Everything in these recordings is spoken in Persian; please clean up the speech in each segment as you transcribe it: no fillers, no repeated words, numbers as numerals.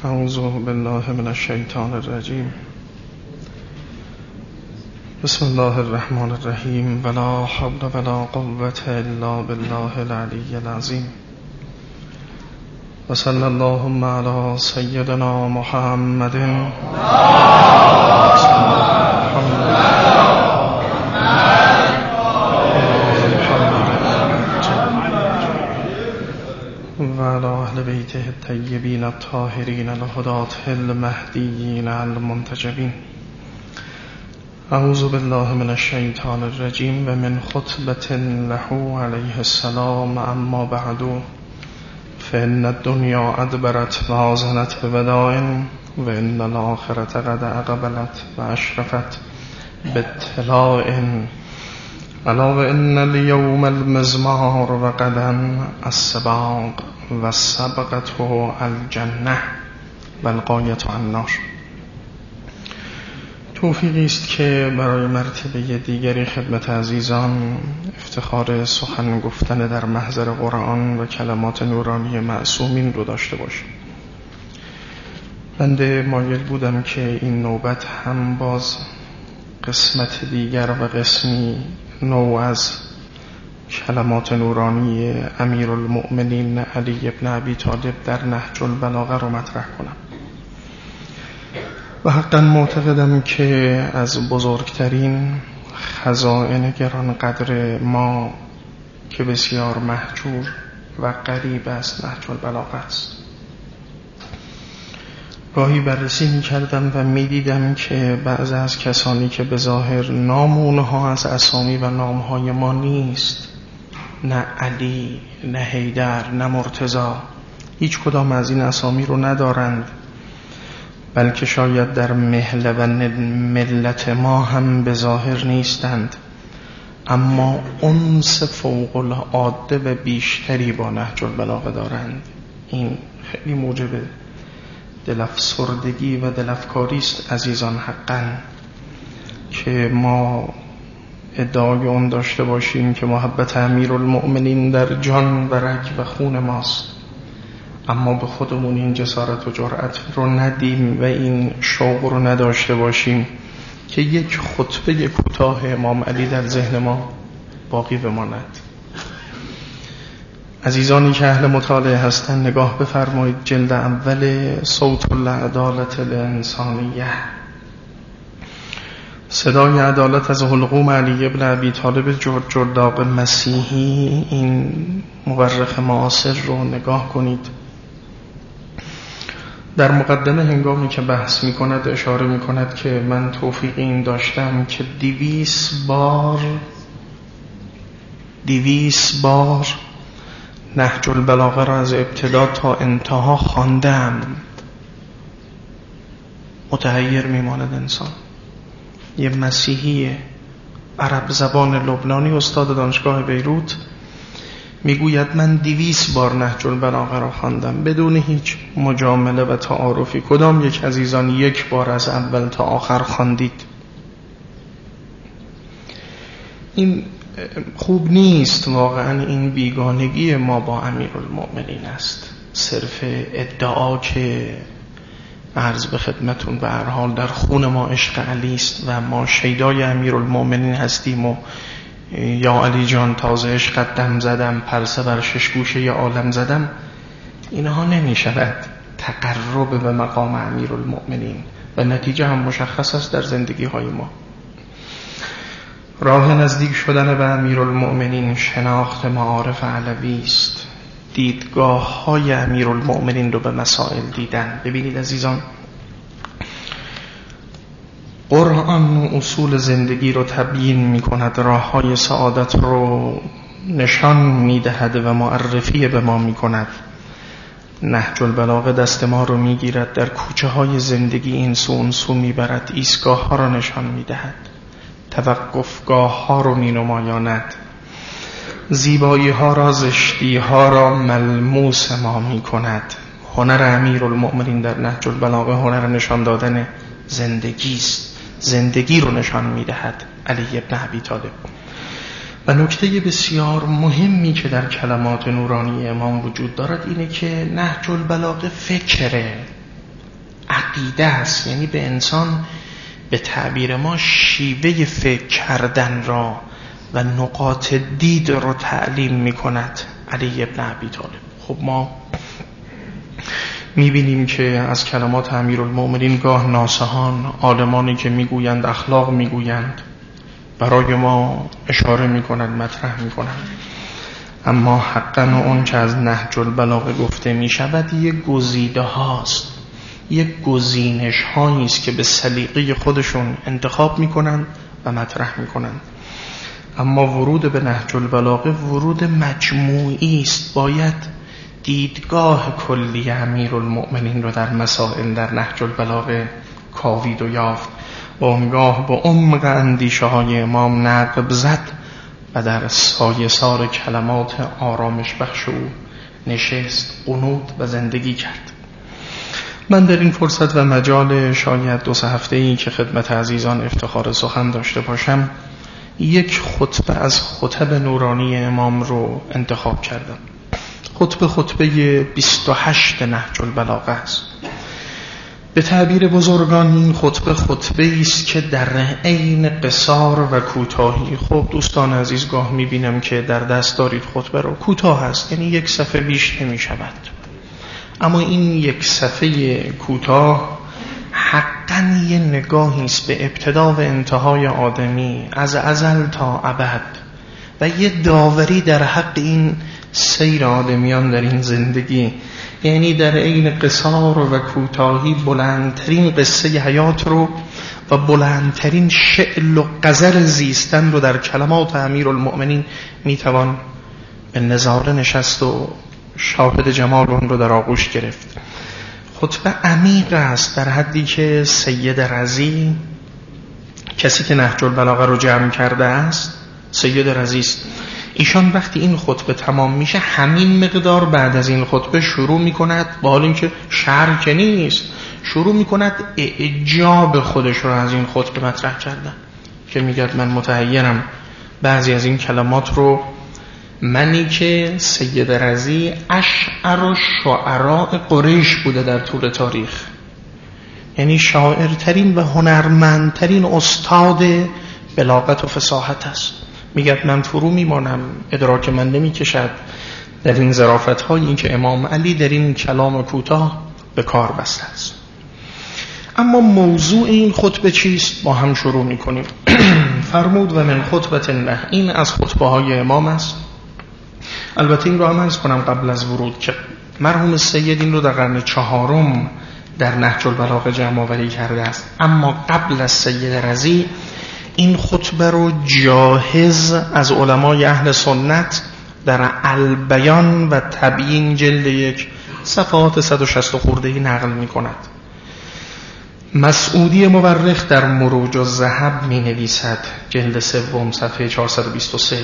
اعوذ بالله من الشیطان الرجیم. بسم الله الرحمن الرحیم. ولا حول ولا قوة الا بالله العلی العظیم. و صلی اللهم علی سیدنا محمد و علی اهل بیته الطیبین الطاهرین الهداة المهدیین المنتجبین. اعوذ بالله من الشیطان الرجیم و من خطبة له علیه السلام. اما بعد فإن الدنیا ادبرت و آذنت بوداع و ان الآخرة قد اقبلت و اشرفت باطلاع. الا و ان اليوم المزمار و غدا السباق و سبقته الجنة و الغایة النار. توفیقی است که برای مرتبه دیگری خدمت عزیزان افتخار سخن گفتن در محضر قرآن و کلمات نورانی معصومین رو داشته باشیم. بنده مایل بودم که این نوبت هم باز قسمت دیگر و قسمی نوع از کلمات نورانی امیرالمؤمنین علی ابن ابی طالب در نهج البلاغه رو مطرح کنم. و حقا معتقدم که از بزرگترین خزائن گرانقدر ما که بسیار مهجور و غریب است نهج البلاغه است. گاهی بررسی می کردم و می دیدم که بعض از کسانی که به ظاهر نام اونها از اسامی و نامهای ما نیست، نه علی، نه حیدر، نه مرتضی، هیچ کدام از این اسامی رو ندارند، بلکه شاید در مهله و ملت ما هم به ظاهر نیستند، اما انس فوق العاده و بیشتری با نهج البلاغه دارند. این خیلی موجب دلافسردگی و دلافکاری است عزیزان، حقا که ما ادعای اون داشته باشیم که محبت امیرالمؤمنین در جان و رگ و خون ماست، اما به خودمون این جسارت و جرأت رو ندیم و این شوق رو نداشته باشیم که یک خطبه کوتاه امام علی در ذهن ما باقی بماند. عزیزانی که اهل مطالعه هستند نگاه بفرمایید جلد اول صوت العدالة الانسانیه، صدای عدالت از حلقوم علی ابن ابی طالب جرداق مسیحی. این مورخ معاصر رو نگاه کنید. در مقدمه هنگامی که بحث می کند اشاره می کند که من توفیق این داشتم که 200 بار نهج البلاغه را از ابتدا تا انتها خواندم. متحیر میماند انسان. یه مسیحی عرب زبان لبنانی استاد دانشگاه بیروت میگوید من 200 بار نهج البلاغه را خواندم بدون هیچ مجامله و تعارفی. کدام یک عزیزان یک بار از اول تا آخر خواندید؟ این خوب نیست واقعا. این بیگانگی ما با امیرالمؤمنین است. صرف ادعا که عرض به خدمتون به هر حال در خون ما عشق علی است و ما شیدای امیرالمؤمنین هستیم و یا علی جان تازه عشقت دم زدم، پرسه بر 6 گوشه عالم زدم، اینها نمی شود تقرب به مقام امیرالمؤمنین و نتیجه هم مشخص است در زندگی های ما. راه نزدیک شدن به امیرالمؤمنین شناخت معارف علوی است، دیدگاه های امیرالمؤمنین رو به مسائل دیدن. ببینید عزیزان، قرآن اصول زندگی رو تبیین می کند، راه های سعادت رو نشان می دهد و معرفی به ما می کند. نهج البلاغه دست ما رو می گیرد، در کوچه های زندگی این سو اون سو می برد، ایستگاه ها رو نشان می دهد، توقفگاه ها رو می نمایاند، زیبایی ها را زشتی ها را ملموس ما می کند. هنر امیرالمؤمنین در نهج البلاغه هنر نشان دادن زندگی است، زندگی رو نشان می دهد علی ابن ابی طالب. و نکته بسیار مهمی که در کلمات نورانی امام وجود دارد اینه که نهج البلاغه فکره، عقیده است، یعنی به انسان به تعبیر ما شیوه فکر کردن را و نقاط دید را تعلیم می کند علی ابن ابی طالب. خب ما میبینیم که از کلمات امیرالمؤمنین گاه ناصحان، عالمانی که میگویند اخلاق میگویند، برای ما اشاره میکنند، مطرح میکنند، اما حقا اون که از نهج البلاغه گفته میشود یک گزیده هاست، یک گزینش هایی است که به سلیقه خودشون انتخاب میکنند و مطرح میکنند. اما ورود به نهج البلاغه ورود مجموعی است، باید دیدگاه کلی امیرالمؤمنین رو در مسائل در نهج البلاغه کاوید و یافت و اونگاه با عمق اندیشه های امام نقب زد و در سایه‌سار کلمات آرامش بخش او نشست، قنوت و زندگی کرد. من در این فرصت و مجال شاید 2-3 هفته‌ای که خدمت عزیزان افتخار سخن داشته باشم، یک خطبه از خطب نورانی امام رو انتخاب کردم. خطبه 28 نهج البلاغه است. به تعبیر بزرگان این خطبه است که در عین قصار و کوتاهی، خب دوستان عزیز گاه میبینم که در دست دارید خطبه رو، کوتاه است، یعنی 1 صفحه بیش نمی شود، اما این 1 صفحه کوتاه حقا یه نگاهی است به ابتدا و انتهای آدمی از ازل تا ابد و یه داوری در حق این سیر آدمیان در این زندگی، یعنی در عین قصار و کوتاهی بلندترین قصه حیات رو و بلندترین شعر و غزل زیستن رو در کلمات امیرالمؤمنین میتوان به نظاره نشست و شاهد جمال اون رو در آغوش گرفت. خطبه عمیق است در حدی که سید رضی، کسی که نهج البلاغه رو جمع کرده است، سید رضی است، ایشان وقتی این خطبه تمام میشه همین مقدار بعد از این خطبه شروع میکند، با حال اینکه شرح که نیست، شروع میکند اعجاب خودش رو از این خطبه مطرح کردن، که میگه من متحیرم بعضی از این کلمات رو، منی که سید رضی اشعر و شعراء قریش بوده در طول تاریخ، یعنی شاعرترین و هنرمندترین استاد بلاغت و فصاحت است، میگه من فرو میمانم، ادراک من نمیکشد در این ظرافت هایی که امام علی در این کلام کوتاه به کار بسته است. اما موضوع این خطبه چیست؟ با هم شروع میکنیم. فرمود و من خطبه الله، این از خطبه های امام است. البته این رو هم عرض کنم قبل از ورود که مرحوم سید این رو در قرن 4 در نهج البلاغه جمع آوری کرده است، اما قبل از سید رضی این خطبه رو جاهز از علمای اهل سنت در البیان و تبیین جلد 1 صفحات 160 خورده‌ای نقل می کند. مسعودی مورخ در مروج الذهب می نویسد جلد 3 صفحه 423.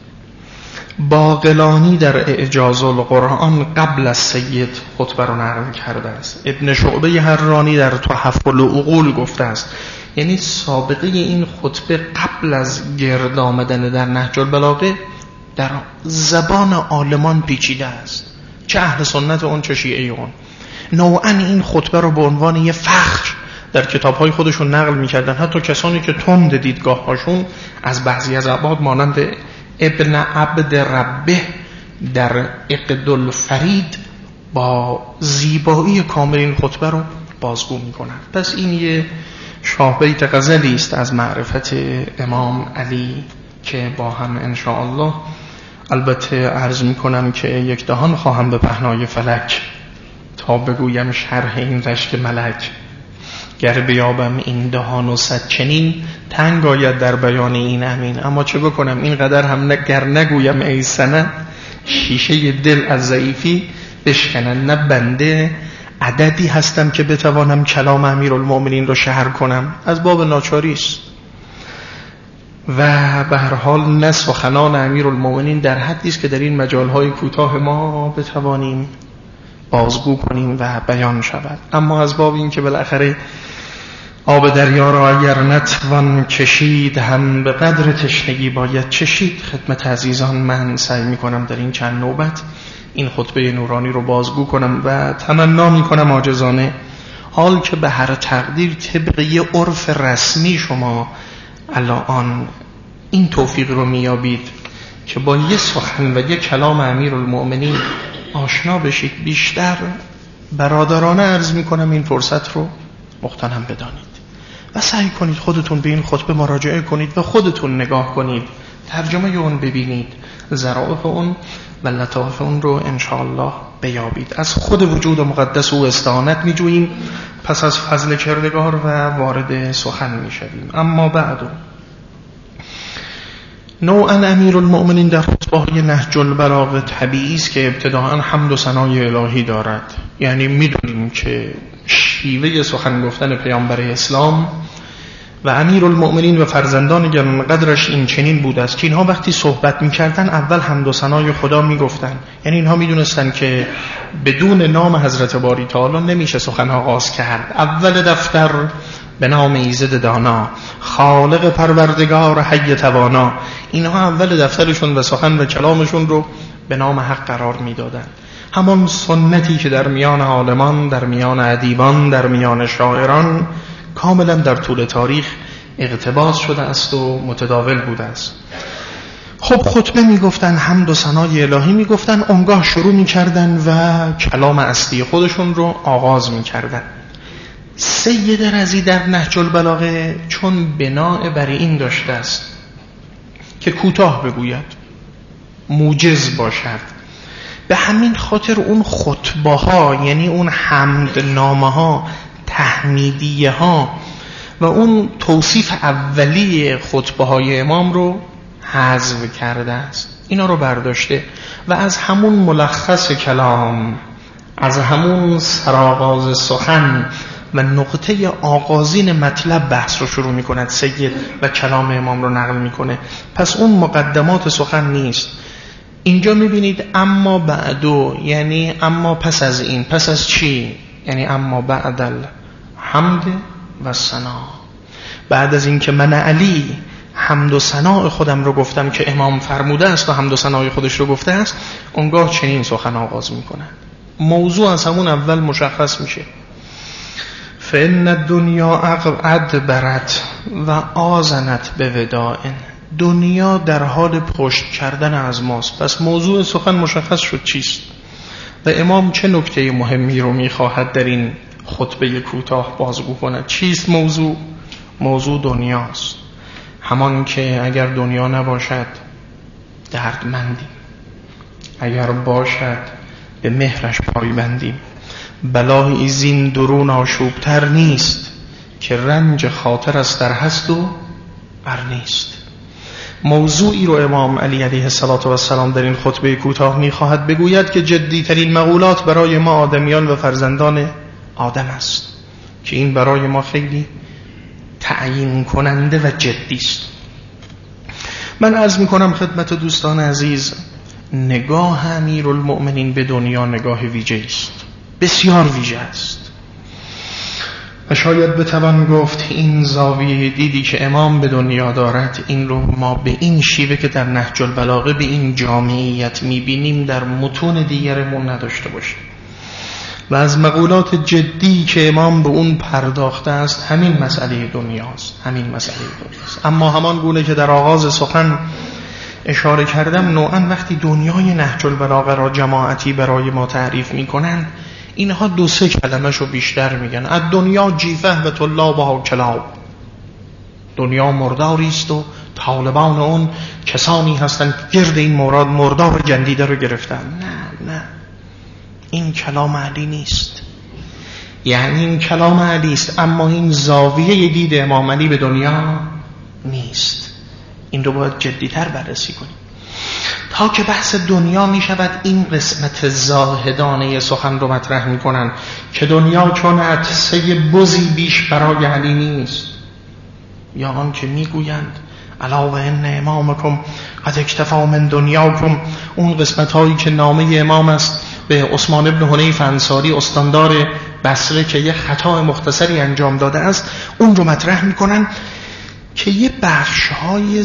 باقلانی در اعجاز القرآن قبل از سید خطبه رو نقل کرده است. ابن شعبه حرانی در تحف العقول گفته است، یعنی سابقه این خطبه قبل از گرد آمدن در نهج البلاغه در زبان عالمان پیچیده است، چه اهل سنت اون چه شیعه اون. نوعا این خطبه رو به عنوان یه فخر در کتاب‌های خودشون نقل می‌کردن، حتی کسانی که تند دیدگاه‌هاشون از بعضی از عباد مانند ابن عبد ربه در عقد الفرید با زیبایی کامل این خطبه رو بازگو می‌کنند. پس این یه شاهبیت غزلی است از معرفت امام علی که با هم انشاءالله، البته عرض می‌کنم که یک دهان خواهم به پهنای فلک تا بگویم شرح این رشک ملک، گر بیابم این دهان و صد چنین، تنگ آید در بیان این امین. اما چه بکنم اینقدر هم گر نگویم ای سنه، شیشه دل از ضعیفی بشکنن. نه بنده عددی هستم که بتوانم کلام امیرالمؤمنین رو شرح کنم، از باب ناچاری است. و به هر حال نه سخنان امیرالمؤمنین در حدی است که در این مجالهای کوتاه ما بتوانیم بازگو کنیم و بیان شود. اما از باب این که بالاخره آب دریا را اگر نتوان کشید هم به قدر تشنگی باید چشید، خدمت عزیزان من سعی میکنم در این چند نوبت این خطبه نورانی رو بازگو کنم و تمنا میکنم عاجزانه حال که به هر تقدیر طبق یه عرف رسمی شما الان این توفیق رو میابید که با یه سخن و یه کلام امیرالمؤمنین آشنا بشید، بیشتر برادرانه عرض میکنم این فرصت رو مغتنم بدانید و سعی کنید خودتون به این خطبه مراجعه کنید و خودتون نگاه کنید، ترجمه اون ببینید، ظرافت اون و لطافت اون رو انشاءالله بیابید. از خود وجود مقدس او استعانت میجوییم، پس از فضل کردگار و وارد سخن میشویم. اما بعد نوعا امیرالمؤمنین در خطبه‌های نهج البلاغه طبیعی است که ابتداءً حمد و ثنای الهی دارد. یعنی میدونیم که شیوه سخن گفتن پیامبر اسلام و امیرالمؤمنین و فرزندان گرامی قدرش این چنین بوده است که اینها وقتی صحبت میکردن اول حمد و ثنای خدا میگفتن. یعنی اینها میدونستن که بدون نام حضرت باری تعالی نمیشه سخن آغاز کرد. اول دفتر به نام ایزد دانا، خالق پروردگار حی توانا. اینها اول دفترشون و سخن و کلامشون رو به نام حق قرار میدادن. همان سنتی که در میان عالمان، در میان ادیبان، در میان شاعران کاملا در طول تاریخ اقتباس شده است و متداول بوده است. خب خطبه میگفتن، حمد و ثنای الهی میگفتن، اونگاه شروع میکردن و کلام اصلی خودشون رو آغاز میکردن. سید رضی در نهج البلاغه چون بناء بر این داشته است که کوتاه بگوید، موجز باشد، به همین خاطر اون خطبه ها، یعنی اون حمد نامه ها، تحمیدیه ها و اون توصیف اولی خطبه های امام رو حذف کرده است. اینا رو برداشته و از همون ملخص کلام، از همون سرآغاز سخن و نقطه آغازین مطلب بحث رو شروع می کند سید و کلام امام رو نقل می کنه. پس اون مقدمات سخن نیست. اینجا می بینید اما بعدو، یعنی اما پس از این. پس از چی؟ یعنی اما بعد الحمد و ثنا، بعد از این که من علی حمد و ثنا خودم رو گفتم که امام فرموده است و حمد و ثنای خودش رو گفته است، اونگاه چنین سخن آغاز می کنند. موضوع از همون اول مشخص میشه. فإن الدنیا ادبرت و آذنت بوداع، دنیا در حال پشت کردن از ماست. پس موضوع سخن مشخص شد چیست و امام چه نکته مهمی رو میخواهد در این خطبه کوتاه بازگو کند. چیست موضوع؟ موضوع دنیاست. همان که اگر دنیا نباشد دردمندیم، اگر باشد به مهرش پایبندیم. بلای زین درون آشوبتر نیست که رنج خاطر است در هست و بر نیست. موضوعی رو امام علی علیه السلام در این خطبه کوتاه میخواهد بگوید که جدی ترین مقولات برای ما آدمیان و فرزندان آدم است، که این برای ما خیلی تعیین کننده و جدی است. من عرض میکنم خدمت دوستان عزیز، نگاه امیرالمؤمنین به دنیا نگاه ویژه است، بسیار ویژه است و شاید بتوان گفت این زاویه دیدی که امام به دنیا دارد، این رو ما به این شیوه که در نهج البلاغه به این جامعیت میبینیم در متون دیگرمون نداشته باشیم. و از مقولات جدی که امام به اون پرداخته است همین مسئله دنیاست، همین مسئله دنیاست. اما همان گونه که در آغاز سخن اشاره کردم، نوعا وقتی دنیای نهج البلاغه را جماعتی برای ما تعریف میکنند، اینها دو سه کلمه شو بیشتر میگن. از دنیا جیفه و طلابها کلاب، دنیا مرداری است و طالبان اون کسانی هستند گرد این مردار گندیده رو گرفتن. نه، این کلام علی نیست. یعنی این کلام علی است، اما این زاویه دید امام علی به دنیا نیست. این رو باید جدی‌تر بررسی کنیم تا که بحث دنیا می شود این قسمت زاهدانه سخن رو مطرح می کنن که دنیا چون عطسه بزی بیش برای علی نیست، یا آن که می گویند الا و ان امامکم قد اکتفا من دنیاکم. اون قسمت هایی که نامه امام است به عثمان ابن حنیف انصاری استاندار بصره که یه خطا مختصری انجام داده است، اون رو مطرح می کنن که یه بخش‌های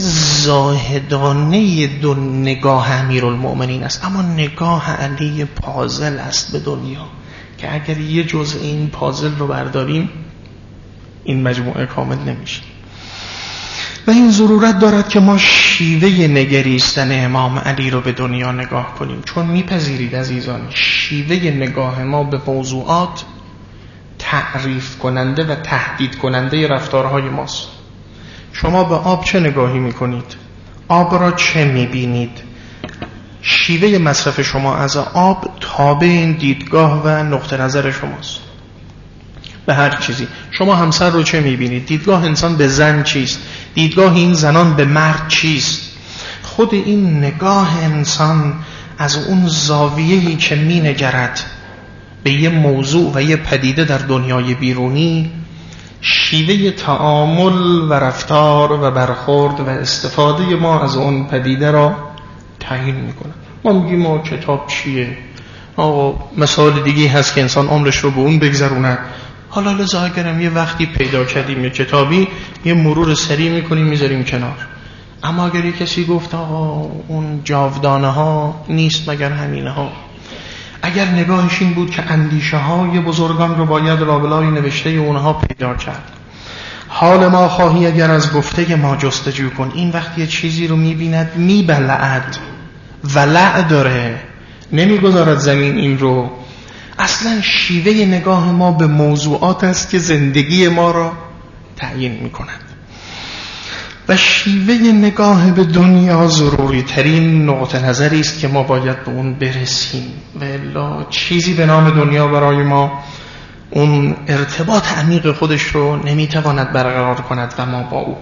زاهدانه نگاه امیرالمؤمنین است، اما نگاه علی پازل است به دنیا. که اگر یه جزء این پازل رو برداریم این مجموعه کامل نمیشه. و این ضرورت دارد که ما شیوه نگریستن امام علی رو به دنیا نگاه کنیم، چون میپذیرید عزیزان شیوه نگاه ما به موضوعات تعریف کننده و تهدید کننده رفتارهای ماست. شما به آب چه نگاهی میکنید؟ آب را چه میبینید؟ شیوه مصرف شما از آب تابع این دیدگاه و نقطه نظر شماست. به هر چیزی شما همسر رو چه میبینید؟ دیدگاه انسان به زن چیست؟ دیدگاه این زنان به مرد چیست؟ خود این نگاه انسان از اون زاویه‌ای که مینگرد به یه موضوع و یه پدیده در دنیای بیرونی، شیوه تعامل و رفتار و برخورد و استفاده ما از اون پدیده را تعیین میکنه. ما میگیم ما کتاب چیه؟ آقا مثال دیگه هست که انسان عمرش رو به اون بگذرونه. حالا لذا اگرم یه وقتی پیدا کردیم یه کتابی، یه مرور سریع میکنیم میذاریم کنار. اما اگر یه کسی گفت آقا اون جاودانه ها نیست مگر همینه ها، اگر نگاهش این بود که اندیشه های بزرگان رو باید لابلای نوشته اونها پیدا کرد، حال ما خواهی اگر از گفته ما جستجو کن، این وقتی یه چیزی رو میبیند میبلعد، ولع داره، نمیگذارد زمین این رو. اصلا شیوه نگاه ما به موضوعات است که زندگی ما را تعیین میکند و شیوه نگاه به دنیا ضروری ترین نقطه نظری است که ما باید به اون برسیم و الا چیزی به نام دنیا برای ما اون ارتباط عمیق خودش رو نمیتواند برقرار کند و ما با او.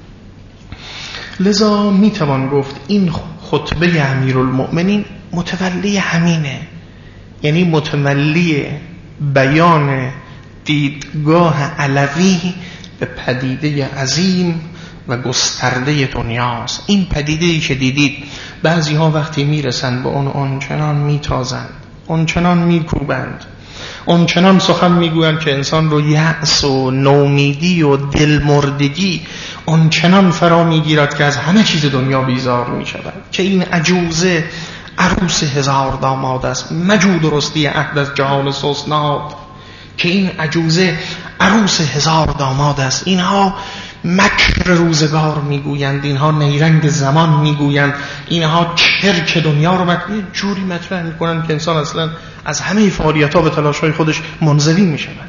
لذا میتوان گفت این خطبه امیرالمؤمنین متولی همینه، یعنی متولی بیان دیدگاه علوی به پدیده عظیم و گسترده دنیاست. این پدیده‌ای که دیدید بعضی ها وقتی میرسند به اون آنچنان میتازند، آنچنان میکوبند، آنچنان سخن میگویند که انسان رو یأس و نومیدی و دلمردگی آنچنان فرا میگیرد که از همه چیز دنیا بیزار میشود که این عجوزه عروس هزار داماد است، مجود و رستی عهد از جهان سوسناد، که این عجوزه عروس هزار داماد است. اینها مکر روزگار میگویند، اینها نیرنگ زمان میگویند، اینها چرک دنیا رو یه جوری مطرح میکنند که انسان اصلا از همه فعالیت‌ها به تلاش‌های خودش منزوی میشود.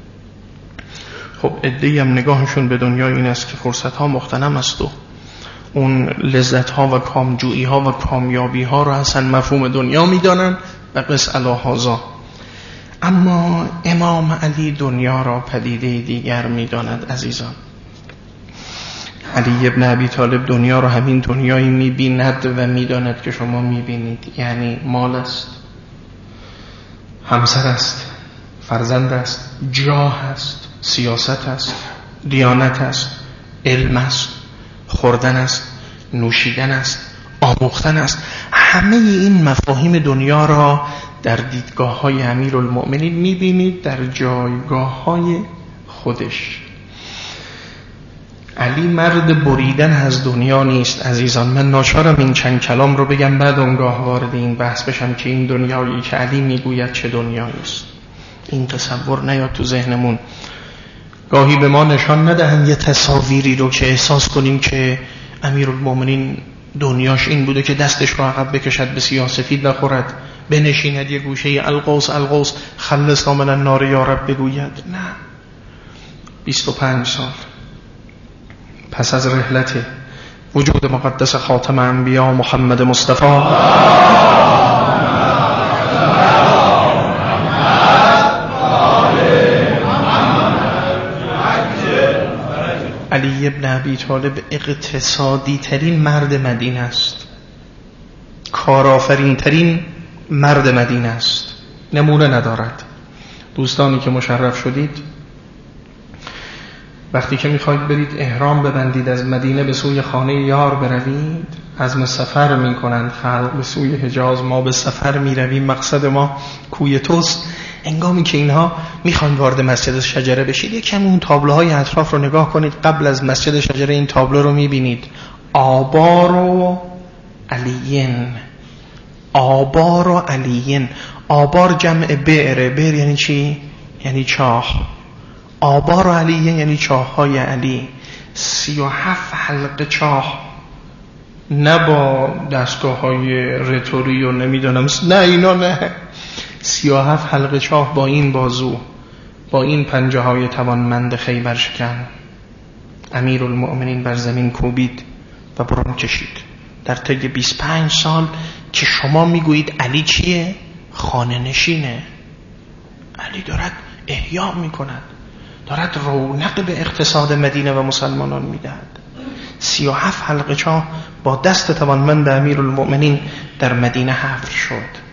خب عده‌ای هم نگاهشون به دنیا این است که فرصت‌ها مغتنم است و اون لذت‌ها و کامجویی‌ها و کامیابی‌ها رو اصلا مفهوم دنیا میدانند و قس علی هذا. اما امام علی دنیا را پدیده دیگر میداند عزیزان. علی ابن ابی طالب دنیا را همین دنیایی میبیند و میداند که شما میبینید، یعنی مال است، همسر است، فرزند است، جاه است، سیاست است، دیانت است، علم است، خوردن است، نوشیدن است، آموختن است. همه این مفاهیم دنیا را در دیدگاه های امیرالمؤمنین میبینید در جایگاه های خودش. علی مرد بریدن از دنیا نیست عزیزان. من ناچارم این چند کلام رو بگم بعد اونگاه وارد این بحث بشم که این دنیایی که علی میگوید چه دنیایی است. این تصور نیاد تو ذهنمون. گاهی به ما نشان ندهند یه تصاویری رو که احساس کنیم که امیرالمؤمنین دنیاش این بوده که دستش رو عقب بکشد به سیاه‌سفید نخورد، بنشیند یه گوشه القوس القوس خلصنا من النار یا رب بگوید. نه، 25 سال پس از رحلت وجود مقدس خاتم انبیا محمد مصطفی علی ابن ابی طالب اقتصادی ترین مرد مدینه است، کارآفرین ترین مرد مدینه است، نمونه ندارد. دوستانی که مشرف شدید وقتی که میخواید برید احرام ببندید از مدینه به سوی خانه یار بروید، عزم سفر میکنند خلق به سوی حجاز، ما به سفر میرویم، مقصد ما کوی توست. انگامی که اینها میخوان وارد مسجد شجره بشید یکم اون تابلوهای اطراف رو نگاه کنید. قبل از مسجد شجره این تابلو رو میبینید: آبار و علیین، آبار علیین. آبار جمع بئر. بئر یعنی چی؟ یعنی چاه. آبار علیین یعنی چاه های علی. 37 حلقه چاه، نه با دستگاه های رتوری و نمیدونم نه اینا، نه، 37 حلقه چاه با این بازو، با این پنجه های توانمند خیبر شکن. امیرالمؤمنین بر زمین کوبید و برون کشید. در طی 25 سال که شما میگویید علی چیه؟ خانه نشینه. علی دارد احیا میکند، دارد رونق به اقتصاد مدینه و مسلمانان میدهد. 37 حلقه چاه با دست توانمند امیرالمؤمنین در مدینه حفر شد.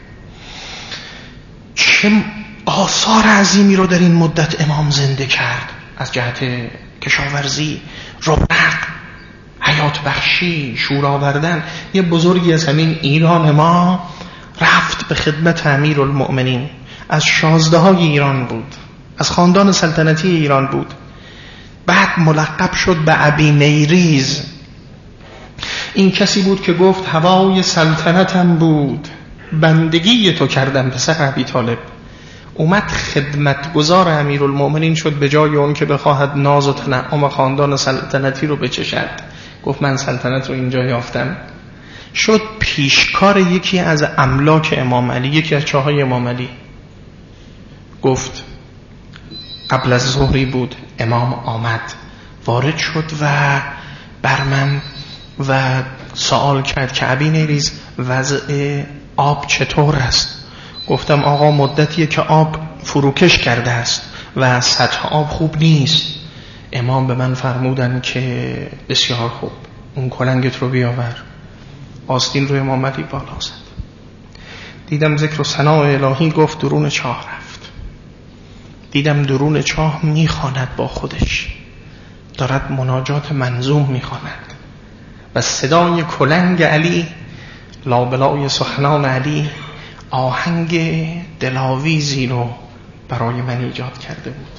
چه آثار عظیمی رو در این مدت امام زنده کرد از جهت کشاورزی، رونق، حیات بخشی، شور آوردن. یه بزرگی از همین ایران ما رفت به خدمت امیرالمؤمنین. از شازده‌های ایران بود، از خاندان سلطنتی ایران بود. بعد ملقب شد به ابی نیریز. این کسی بود که گفت هوای سلطنتم بود، بندگی تو کردم پسر ابی طالب. اومد خدمتگزار امیرالمؤمنین شد، به جای اون که بخواهد ناز و تنعم خاندان سلطنتی رو بچشد. گفت من سلطنت رو اینجا یافتم. شد پیشکار یکی از املاک امام علی، یکی از چاهای امام علی. گفت قبل از ظهری بود، امام آمد، وارد شد و بر من و سوال کرد که ابی نیریز وضع آب چطور است؟ گفتم آقا مدتیه که آب فروکش کرده است و سطح آب خوب نیست. امام به من فرمودن که بسیار خوب، اون کلنگت رو بیاور. آستین رو امام علی بالا زد. دیدم ذکر و ثناء الهی گفت، درون چاه رفت. دیدم درون چاه میخواند با خودش، دارد مناجات منظوم میخواند و صدای کلنگ علی، لابلای سخنان علی، آهنگ دلاویزی رو برای من ایجاد کرده بود.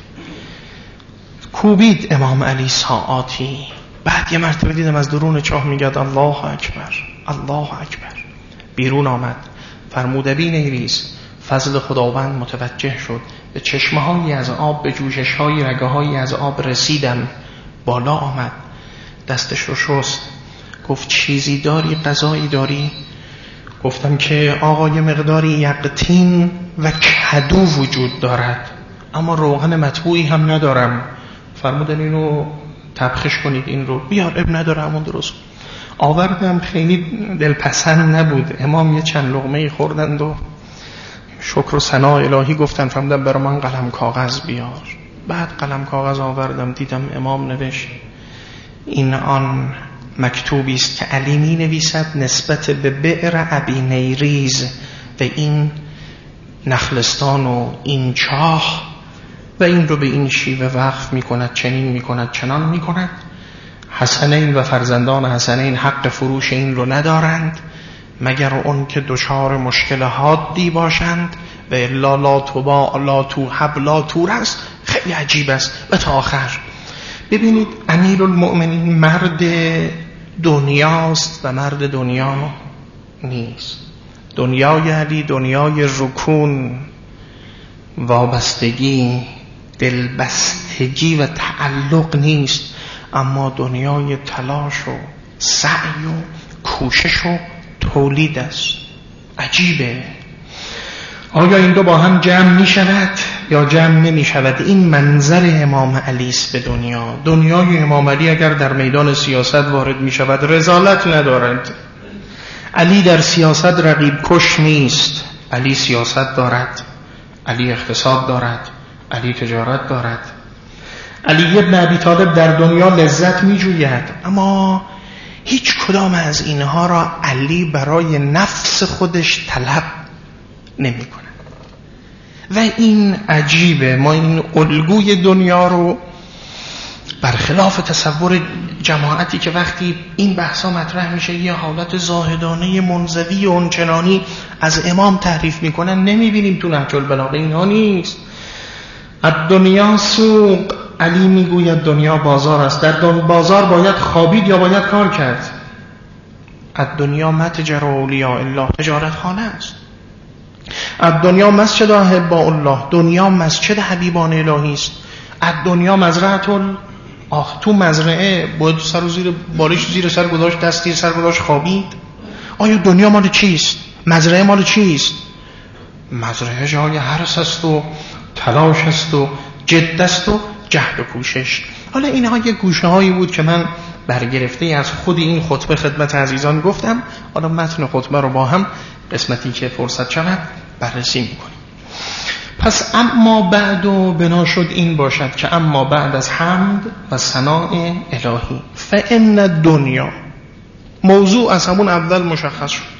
کوبید امام علی ساعاتی. بعد یه مرتبه دیدم از درون چاه میگد الله اکبر، الله اکبر. بیرون آمد، فرمود ابی نیریز فضل خداوند متوجه شد، به چشمه‌هایی از آب، به جوشش‌های رگه‌هایی از آب رسیدم. بالا آمد، دستش رو شست. گفت چیزی داری، غذایی داری؟ گفتم که آقا یه مقداری یقطین و کدو وجود دارد، اما روغن مطبوعی هم ندارم. فرمودن اینو طبخش کنید، این رو بیار، اب نداره همون درست. آوردم، خیلی دلپسند نبود. امام یه چند لقمه خوردند و شکر و ثناء الهی گفتن. فرمودن برای من قلم کاغذ بیار. بعد قلم کاغذ آوردم، دیدم امام نوشت این آن مکتوبی است که علی می نویسد نسبت به بئر ابی نیریز و این نخلستان و این چاه، و این رو به این شیوه وقف می کند، چنین می کند، چنان می کند. حسنین و فرزندان حسنین حق فروش این رو ندارند مگر اون که دچار مشکل حادی باشند و الا لا تباع لا توهب لا تورث. خیلی عجیب است. و تا آخر ببینید امیرالمؤمنین مرد دنیاست و مرد دنیا نیست. دنیای علی دنیای رکون، وابستگی، دلبستگی و تعلق نیست، اما دنیای تلاش و سعی و کوشش و تولید است. عجیبه. آیا این دو با هم جمع می شود یا جمع نمی شود؟ این منظر امام علی است به دنیا. دنیای امام علی اگر در میدان سیاست وارد می شود رذالت ندارد. علی در سیاست رقیب کش نیست. علی سیاست دارد، علی اقتصاد دارد، علی تجارت دارد. علی ابن ابی طالب در دنیا لذت می جوید، اما هیچ کدام از اینها را علی برای نفس خودش طلب نمی کنه. و این عجیبه. ما این الگوی دنیا رو برخلاف تصور جماعتی که وقتی این بحثا مطرح میشه یه حالت زاهدانه منزوی و اونچنانی از امام تعریف میکنن، نمیبینیم تو نهج البلاغه. اینها نیست. الدنیا سوق. علی میگوید دنیا بازار است. در بازار باید خوابید یا باید کار کرد؟ الدنیا متجر اولیاء الله، تجارت خانه است. الدنیا مسجد احباء الله، دنیا مسجد حبیبان الهی است. الدنیا مزرعه تو مزرعه باید سر و زیر بالش زیر سر گذاشت، دستی سر گذاشت خوابید. آیا دنیا مال چیست؟ مزرعه مال چیست؟ مزرعه جای حرث است و تلاش است و جد است و جهد و کوشش. حالا اینها یه گوشه هایی بود که من برگرفته از خود این خطبه خدمت عزیزان گفتم. حالا متن خطبه رو با هم قسمتی که فرصت شود بررسی میکنیم. پس اما بعد و بنا شد این باشد که اما بعد از حمد و ثناء الهی فإن الدنیا، موضوع از همون اول مشخص شد.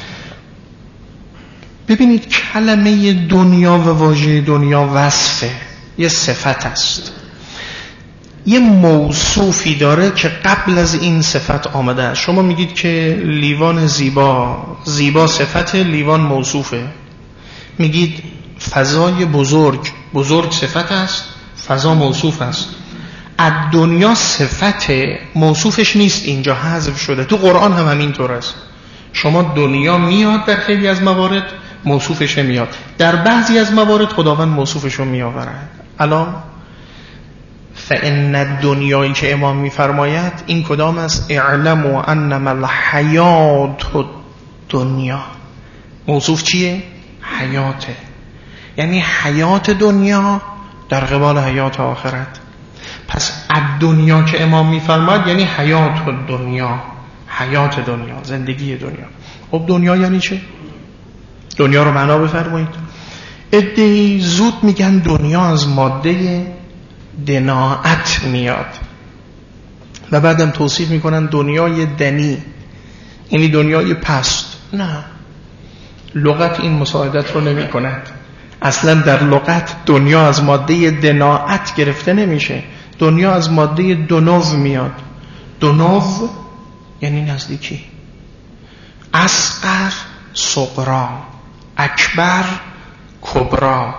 ببینید کلمه دنیا و واژه دنیا وصفه، یه صفت است، یه موصوفی داره که قبل از این صفت آمده است. شما میگید که لیوان زیبا، زیبا صفت، لیوان موصوفه. میگید فضای بزرگ، بزرگ صفت است، فضا موصوف است. الدنیا صفت، موصوفش نیست، اینجا حذف شده. تو قرآن هم همینطور است. شما دنیا میاد در خیلی از موارد، موصوفش نمیاد. در بعضی از موارد خداوند موصوفش رو میآورد. الان فإن الدنیایی که امام میفرماید این کدام است؟ اعلموا انما الحیات الدنیا. موصوف چیه؟ حیاته، یعنی حیات دنیا در قبال حیات آخرت. پس الدنیا که امام میفرماید یعنی حیات دنیا، حیات دنیا، زندگی دنیا. خب دنیا یعنی چه؟ دنیا رو معنا بفرمایید. عده‌ای زود میگن دنیا از ماده دناعت میاد و بعدم توصیف میکنن دنیای دنی، یعنی دنیای پست. نه، لغت این مساعدت رو نمی کند. اصلا در لغت دنیا از ماده دناعت گرفته نمیشه. دنیا از ماده دنو میاد. دنو یعنی نزدیکی. اصغر صغرا، اکبر کبرا،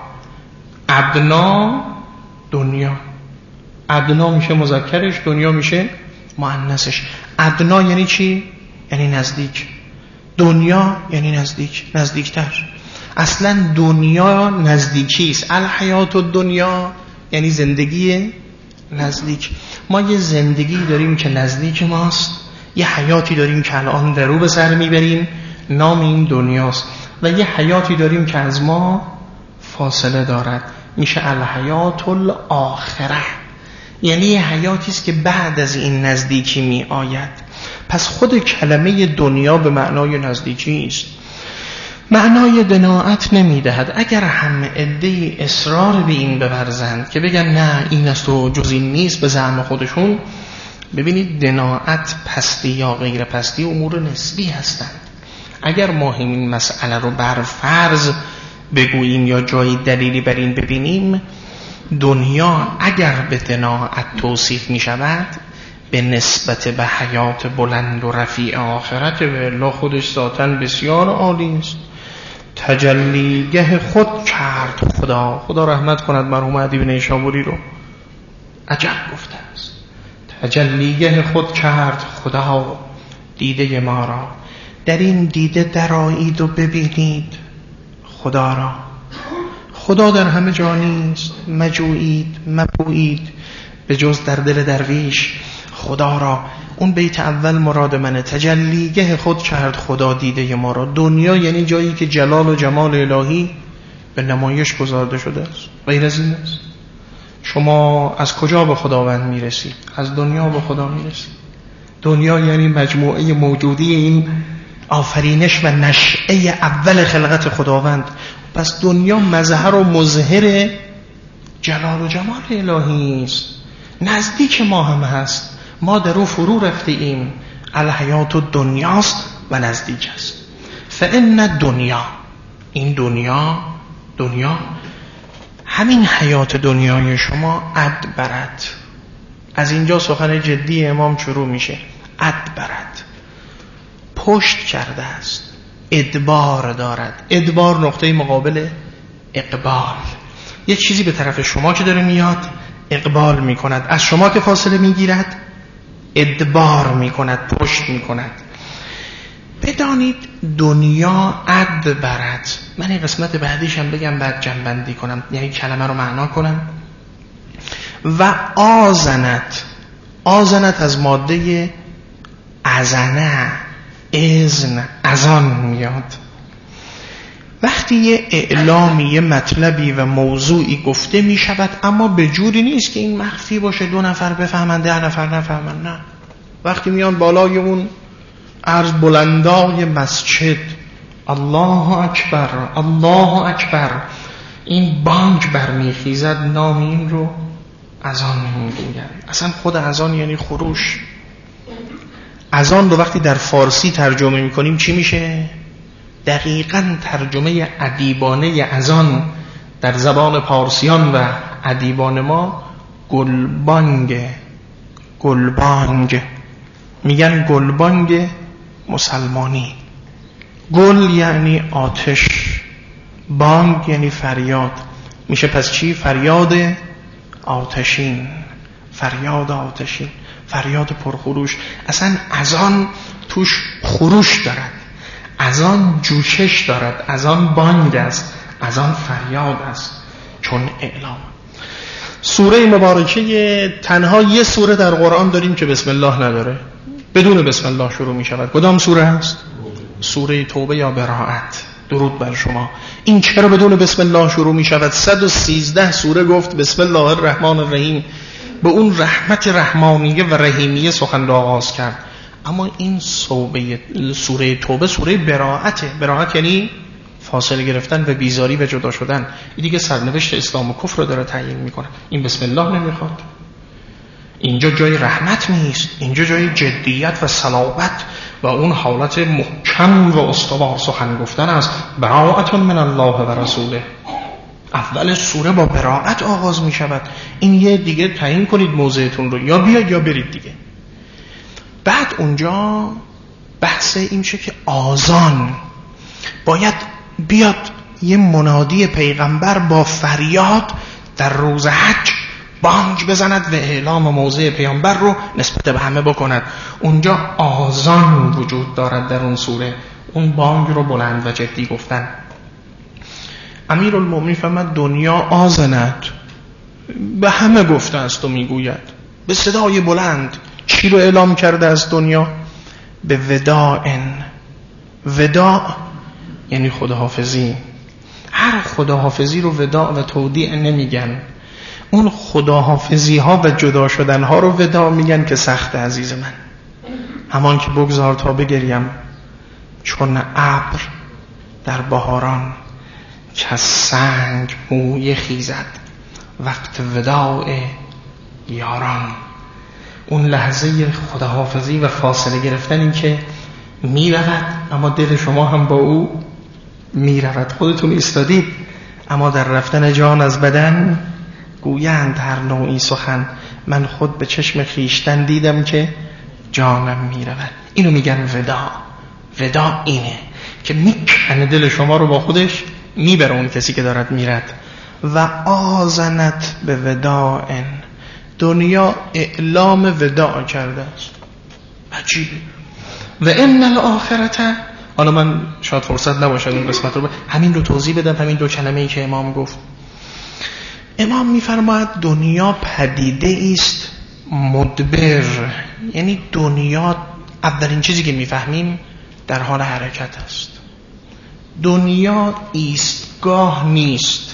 ادنا دنیا. ادنا میشه مذکرش، دنیا میشه مؤنثش. ادنا یعنی چی؟ یعنی نزدیک. دنیا یعنی نزدیک، نزدیکتر. اصلا دنیا نزدیکی است. الحیات الدنیا یعنی زندگی نزدیک. ما یه زندگی داریم که نزدیک ماست، یه حیاتی داریم که الان در رو به سر میبریم، نام این دنیاست، و یه حیاتی داریم که از ما فاصله دارد، میشه الحیات الاخره، یعنی یه حیاتی است که بعد از این نزدیکی می آید. پس خود کلمه دنیا به معنای نزدیکی است، معنای دناعت نمی دهد. اگر هم عده‌ای اصرار به این بورزند که بگن نه این است و جز این نیست به زعم خودشون، ببینید دناعت پستی یا غیر پستی امور نسبی هستند. اگر ما این مسئله رو بر فرض بگوییم یا جای دلیلی بر این ببینیم، دنیا اگر به دناعت توصیف می شود به نسبت به حیات بلند و رفیع آخرت به الله خودش ذاتاً بسیار عالی است. تجلیگه خود کرد خدا. خدا رحمت کند مرحوم ادیب نیشابوری رو، عجب گفته است. تجلیگه خود کرد خدا دیده ما را. در این دیده درآیید و ببینید خدا را. خدا در همه جا نیست، مجویید مپویید به جز در دل درویش خدا را. اون بیت اول مراد منه. تجلیگه خود کرد خدا دیده ما را. دنیا یعنی جایی که جلال و جمال الهی به نمایش گذارده شده است. غیر از این است. شما از کجا به خداوند میرسید؟ از دنیا به خدا میرسید. دنیا یعنی مجموعه موجودی این آفرینش و نشأه اول خلقت خداوند. پس دنیا مظهر و مظهر جلال و جمال الهی است، نزدیک ما هم هست، ما در او فرو رفته ایم. الحیات الدنیاست و نزدیک است. فإن دنیا، این دنیا همین حیات دنیای شما ادبرد. از اینجا سخن جدی امام شروع میشه. ادبرد، پشت کرده است، ادبار دارد. ادبار نقطه مقابل اقبال. یه چیزی به طرف شما که داره میاد اقبال میکند، از شما که فاصله میگیرد ادبار میکند، پشت میکند. بدانید دنیا ادبرت. من این قسمت بعدیشم بگم بعد جنبندی کنم، یعنی کلمه رو معنا کنم. و آزنت از ماده ازنه، اذن، اذان میاد. وقتی یه اعلامی، یه مطلبی و موضوعی گفته می شود، اما به جوری نیست که این مخفی باشه 2 نفر بفهمن 10 نفر نفهمن. نه، وقتی میان بالای اون عرض بلندای مسجد الله اکبر الله اکبر این بانگ برمیخیزد، نام این رو اذان میگن. اصلا خود اذان یعنی خروش. اذان رو وقتی در فارسی ترجمه میکنیم چی میشه؟ دقیقاً ترجمه ادیبانه اذان در زبان پارسیان و ادیبان ما گلبانگ میگن، گلبانگ مسلمانی. گل یعنی آتش، بانگ یعنی فریاد. میشه پس چی؟ فریاد آتشین، فریاد آتشین، فریاد پرخروش. اصلا اذان توش خروش دارد، اذان جوشش دارد، اذان بانگ است، اذان فریاد است، چون اعلام. سوره مبارکه تنها یه سوره در قرآن داریم که بسم الله نداره، بدون بسم الله شروع می شود. کدام سوره هست؟ سوره توبه یا براءت. درود بر شما. این چرا بدون بسم الله شروع می شود؟ 113 سوره گفت بسم الله الرحمن الرحیم، به اون رحمت رحمانیه و رحیمیه سخن را آغاز کرد. اما این سوره توبه سوره براءته. براءت یعنی فاصله گرفتن و بیزاری و جدا شدن. این دیگه سرنوشت اسلام و کفر رو داره تعیین میکنه. این بسم الله نمیخواد. اینجا جای رحمت نیست، اینجا جای جدیت و صلابت و اون حالت محکم و استوار سخن گفتن است. براءت من الله و رسوله. اول سوره با براءت آغاز می شود. این یه دیگه تعیین کنید موضعتون رو، یا بیاید یا برید دیگه. بعد اونجا بحث این میشه که آذان باید بیاد، یه منادی پیغمبر با فریاد در روز حج بانگ بزند و اعلام موضع پیامبر رو نسبت به همه بکند. اونجا آذان وجود دارد در اون سوره، اون بانگ رو بلند و جدی گفتن. امیرالمومنین فرمود دنیا آذنت، به همه گفته است و میگوید به صدای بلند. چی رو اعلام کرده از دنیا؟ به وداع یعنی خداحافظی. هر خداحافظی رو وداع و تودیع نمیگن، اون خداحافظی ها و جدا شدن ها رو وداع میگن که سخت عزیز من. همان که بگذار تا بگریم چون ابر در بهاران، که سنگ موی خیزد وقت وداع یاران. اون لحظه خداحافظی و فاصله گرفتنی که میرود اما دل شما هم با او میرود. خودتون ایستادید اما در رفتن جان از بدن گویند هر نوعی سخن، من خود به چشم خیشتن دیدم که جانم میرود. اینو میگن وداع اینه که میکنه دل شما رو با خودش میبره اون کسی که دارد میرد. و آذنت به وداع، دنیا اعلام وداع کرده است. عجیبه. و ان الاخرته، حالا من شاید فرصت نباشه این قسمت رو همین رو توضیح بدم، همین 2 کلمه‌ای که امام گفت. امام میفرماید دنیا پدیده است مدبر، یعنی دنیا اولین چیزی که میفهمیم در حال حرکت است. دنیا ایستگاه نیست.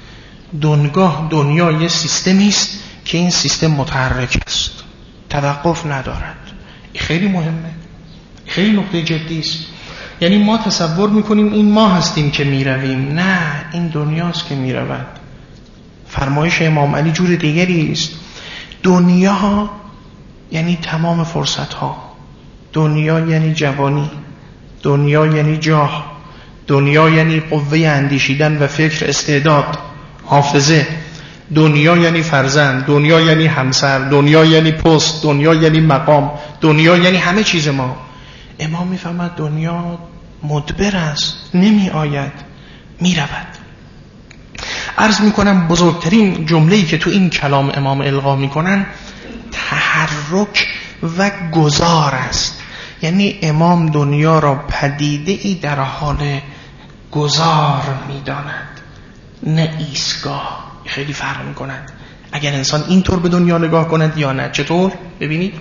دنیا یه سیستمی است که این سیستم متحرک است، توقف ندارد. خیلی مهمه، خیلی نکته جدی است. یعنی ما تصور میکنیم این ما هستیم که میرویم، نه، این دنیاست که میرود. فرمایش امام علی جور دیگری است. دنیا یعنی تمام فرصت ها، دنیا یعنی جوانی، دنیا یعنی جاه، دنیا یعنی قوه اندیشیدن و فکر، استعداد، حافظه، دنیا یعنی فرزند، دنیا یعنی همسر، دنیا یعنی پست، دنیا یعنی مقام، دنیا یعنی همه چیز ما. امام میفهمد دنیا مدبر است، نمی آید، می رود. عرض میکنم بزرگترین جمله‌ای که تو این کلام امام القا میکنن تحرک و گذار است. یعنی امام دنیا را پدیده ای در حال گذار می‌داند، نه ایستگاه. خیلی فرق می‌کند اگر انسان اینطور به دنیا نگاه کند یا نه. چطور؟ ببینید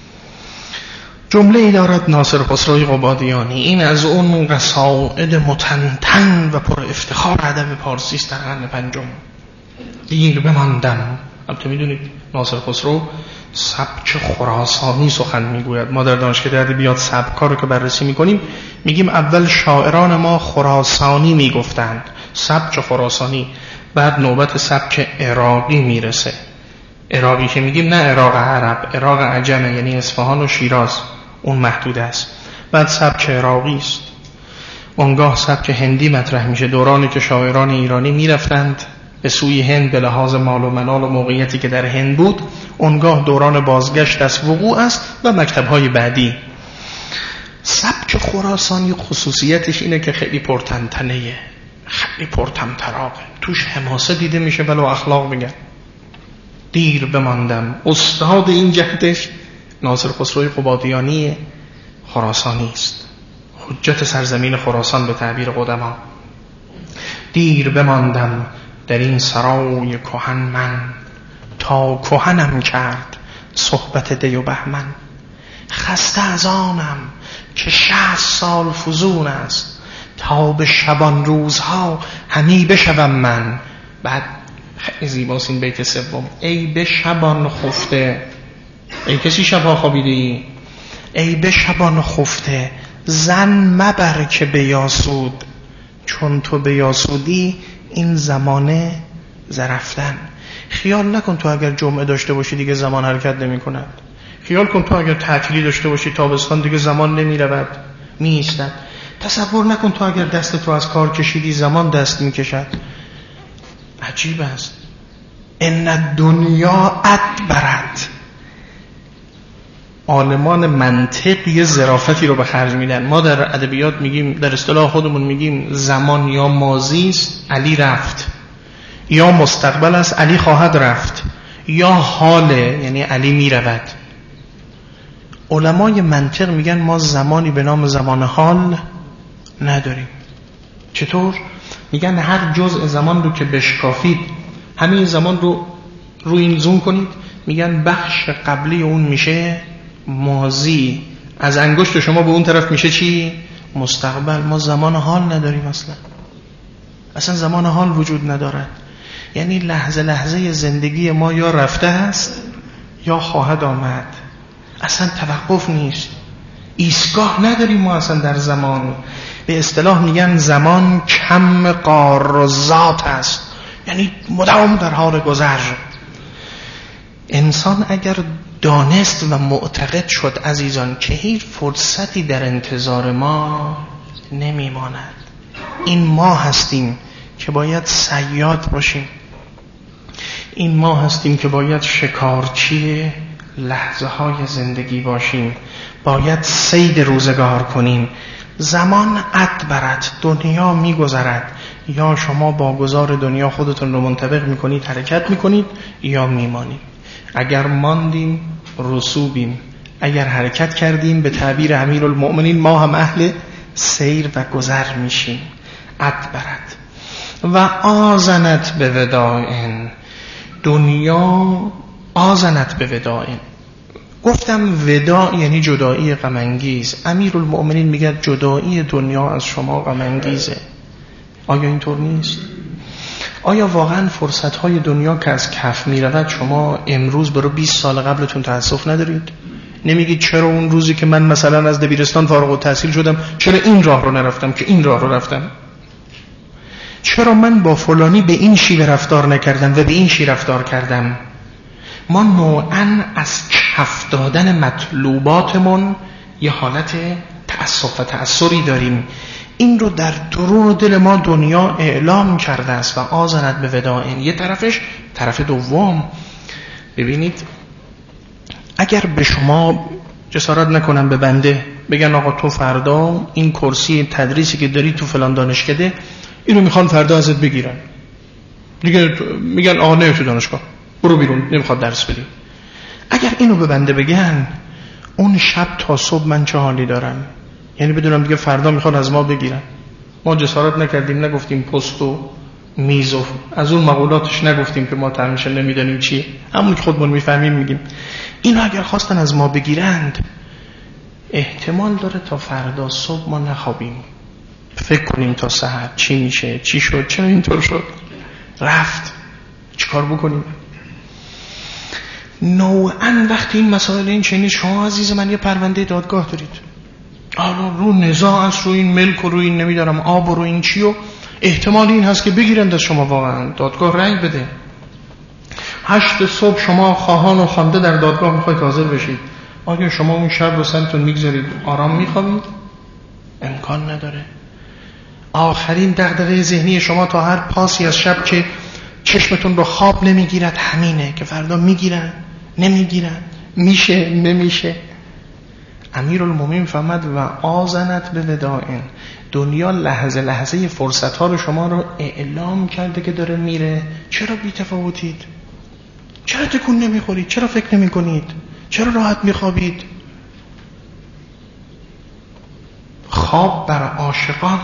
جمله ای دارد ناصر خسروی قبادیانی، این از اون قصائد متنتن و پر افتخار ادب پارسی است در قرن پنجم. دیر بماندم. البته میدونید ناصر خسرو سبک خراسانی سخن میگوید. ما در دانشکده ادبیات سبک‌ها رو که بررسی میکنیم میگیم اول شاعران ما خراسانی میگفتند، سبک خراسانی، بعد نوبت سبک عراقی میرسه. عراقی که میگیم نه عراق عرب، عراق عجمه، یعنی اصفهان و شیراز، اون محدود است. بعد سبک عراقی است، اونگاه سبک هندی مطرح میشه. دورانی که شاعران ایرانی میرفتند به سوی هند به لحاظ مال و منال و موقعیتی که در هند بود، اونگاه دوران بازگشت از وقوع است و مکتب‌های بعدی. سبک خراسانی خصوصیتش اینه که خیلی پرتنتنه، خیلی پرطمطراقه، توش حماسه دیده میشه ولو اخلاق میگن. دیر بماندم. استاد این جهتش ناصر خسروی قبادیانی خراسانی است، حجت سرزمین خراسان به تعبیر قدما. دیر بماندم در این سرای کهن من، تا کهنم کرد صحبت دی و بهمن. خسته از آنم که 60 سال فزون است، تا به شبان روزها همی بشوم من. بعد خیلی زیباست این بیت سوم، ای به شبان خفته، ای کسی شبها خوابیده ای، ای به شبان خفته زن مبر که به یاسود، چون تو به یاسودی این زمانه زرفتن. خیال نکن تو اگر جمعه داشته باشی دیگه زمان حرکت نمی کند. خیال کن تو اگر تعطیلی داشته باشی تابستان دیگه زمان نمی رود، می ایستد. تصور نکن تو اگر دست تو از کار کشیدی زمان دست می کشد. عجیب است. ان الدنیا ادبرت. عالمان منطق یه ظرافتی رو به خرج میدن. ما در ادبیات میگیم، در اصطلاح خودمون میگیم زمان یا ماضی است علی رفت، یا مستقبل است علی خواهد رفت، یا حاله یعنی علی میرود. علمای منطق میگن ما زمانی به نام زمان حال نداریم. چطور؟ میگن هر جزء زمان رو که بشکافید، همین زمان رو روی این زوم کنید، میگن بخش قبلی اون میشه ماضی، از انگشت شما به اون طرف میشه چی؟ مستقبل. ما زمان حال نداریم اصلا زمان حال وجود ندارد. یعنی لحظه لحظه زندگی ما یا رفته است یا خواهد آمد، اصلا توقف نیست، ایستگاه نداریم ما اصلا در زمان. به اصطلاح میگن زمان کم قار ذات است، یعنی مدام در حال گذر. انسان اگر دانست و معتقد شد عزیزان که هیچ فرصتی در انتظار ما نمیماند، این ما هستیم که باید صیاد باشیم، این ما هستیم که باید شکارچی لحظه های زندگی باشیم، باید صید روزگار کنیم. زمان ادبرت، دنیا میگذرد، یا شما با گذار دنیا خودتون رو منطبق میکنید، حرکت میکنید، یا میمانید. اگر ماندیم رسوبیم، اگر حرکت کردیم به تعبیر امیرالمؤمنین ما هم اهل سیر و گذر میشیم. ادبرت و آزنت به وداعن. دنیا آزنت به وداعن. گفتم وداع یعنی جدایی غم انگیز. امیرالمؤمنین میگه جدایی دنیا از شما غم انگیزه. آیا اینطور نیست؟ آیا واقعا فرصت‌های دنیا که از کف می‌رود شما امروز برای 20 سال قبلتون تأسف ندارید؟ نمیگید چرا اون روزی که من مثلا از دبیرستان فارغ التحصیل شدم چرا این راه رو نرفتم که این راه رو رفتم؟ چرا من با فلانی به این شیوه رفتار نکردم و به این شیوه رفتار کردم؟ ما نوعاً از کف دادن مطلوباتمون یه حالت تأسف و تأثری داریم. این رو در درون دل ما دنیا اعلام کرده است و آزنت به وداعن. یه طرفش طرف دوم. ببینید اگر به شما جسارت نکنم به بنده بگن آقا تو فردا این کرسی تدریسی که داری تو فلان دانشکده اینو میخوان فردا ازت بگیرن، دیگه میگن آقا نه تو دانشگاه برو بیرون نمیخواد درس بدی. اگر اینو به بنده بگن اون شب تا صبح من چه حالی دارم، یعنی بدونم دیگه فردا میخواد از ما بگیرن. ما جسارت نکردیم، نگفتیم پست و میز و از اون مقولاتش نگفتیم که ما تهمشه نمیدونیم چیه، همون که خودمون میفهمیم میگیم. اینو اگر خواستن از ما بگیرند احتمال داره تا فردا صبح ما نخوابیم، فکر کنیم تا سحر چی میشه، چی شد، چرا اینطور شد، رفت، چیکار بکنیم. نوعاً وقتی این مسائل این چنین، شما عزیز من یه پرونده دادگاه دارید، حالا رو نزاع است، رو این ملک و رو این نمیدارم آب و رو این چی، و احتمال این هست که بگیرند از شما، واقعا دادگاه رأی بده. 8 صبح شما خواهان و خوانده در دادگاه میخواید حاضر بشید، آیا شما اون شب رو سرتون میگذارید آرام میخوابید؟ امکان نداره. آخرین دغدغه ذهنی شما تا هر پاسی از شب که چشمتون رو خواب نمیگیرد همینه که فردا میگیرن نمیگیرن، میشه نمیشه. امیرالمومنین فرمود و آذنت به وداعن، دنیا لحظه لحظه فرصت ها رو شما رو اعلام کرده که داره میره. چرا بی تفاوتید؟ چرا تکون نمیخورید؟ چرا فکر نمی کنید؟ چرا راحت میخوابید؟ خواب بر عاشقان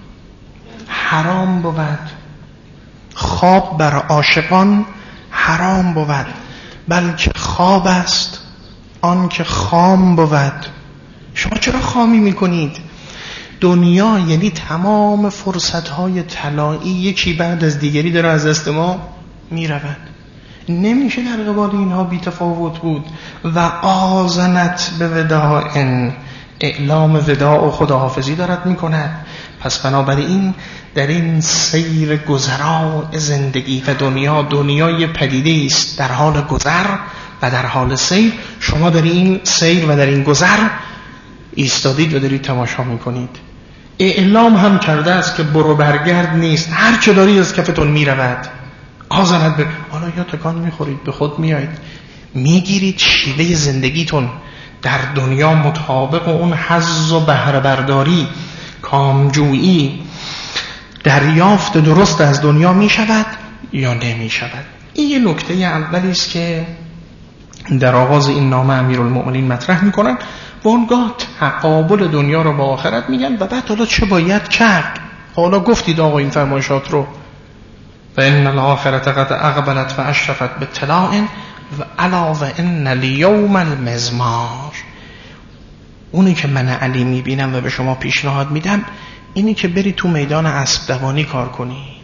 حرام بود، خواب بر عاشقان حرام بود، بلکه خواب است آن که خام بود. شما چرا خامی میکنید؟ دنیا یعنی تمام فرصتهای طلایی یکی بعد از دیگری داره از دست ما میرود. نمیشه در قبال اینها بی تفاوت بود. و آذنت به وداعن، اعلام وداع و خداحافظی دارد میکند. پس بنابراین در این سیر گذرا زندگی و دنیای پدیده است در حال گذر و در حال سیر، شما در این سیر و در این گذر ایستادید و دارید تماشا میکنید. اعلام هم کرده است که برو برگرد نیست، هر چه دارید از کفتون میرود. آذنت به، حالا یا تکان میخورید به خود میایید میگیرید شیوه زندگیتون در دنیا مطابق اون حظ و بهره برداری، کامجویی، دریافت درست از دنیا می شود یا نمی شود. این یه نکته اولی است که در آغاز این نامه امیرالمومنین مطرح می کنن و اونگاه تقابل دنیا رو با آخرت میگن و بعد حالا چه باید کرد. حالا گفتید آقا این فرمایشات رو، و ان الاخرة قد اقبلت و اشرفت بطلاع و علاوه ان الیوم المزمار. اونی که من علی میبینم و به شما پیشنهاد میدم اینی که بری تو میدان اسب دوانی کار کنید.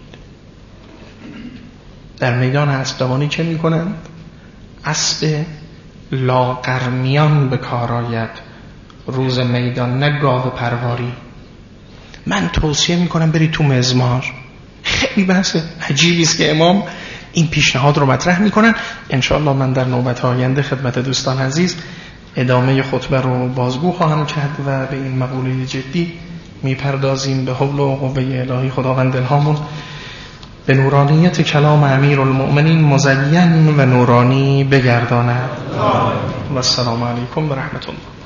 در میدان اسب دوانی چه میکنند؟ اسب لاغرمیان به کار آید روز میدان، نه گاو پرواری. من توصیه میکنم بری تو مزمار. خیلی بحث عجیبی است که امام این پیشنهاد رو مطرح میکنن. انشاءالله من در نوبت آینده خدمت دوستان عزیز ادامه خطبه رو بازگو خواهم کرد و به این مقوله جدی میپردازیم. به حول و قوه الهی خداوند دلهامون به نورانیت کلام امیرالمومنین مزین و نورانی بگرداند. و السلام علیکم و رحمت الله.